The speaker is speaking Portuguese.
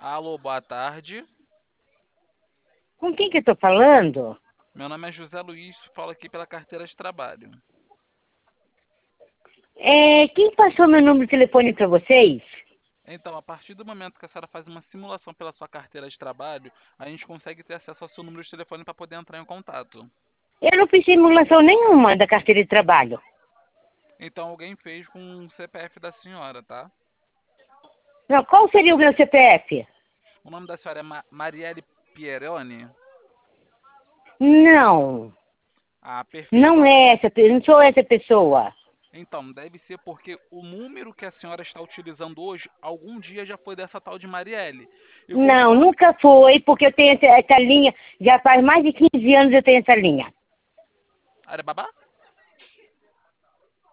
Alô, boa tarde. Com quem que eu tô falando? Meu nome é José Luiz, falo aqui pela carteira de trabalho. Quem passou meu número de telefone para vocês? Então, a partir do momento que a senhora faz uma simulação pela sua carteira de trabalho, a gente consegue ter acesso ao seu número de telefone para poder entrar em contato. Eu não fiz simulação nenhuma da carteira de trabalho. Então, alguém fez com o CPF da senhora, tá? Não, qual seria o meu CPF? O nome da senhora é Marielle Pieroni? Não, Ah, perfeito. não é essa, não sou essa pessoa. Então, deve ser porque o número que a senhora está utilizando hoje, algum dia já foi dessa tal de Marielle. E Não, conforme... nunca foi, porque eu tenho essa linha, já faz mais de 15 anos eu tenho essa linha. Arababá?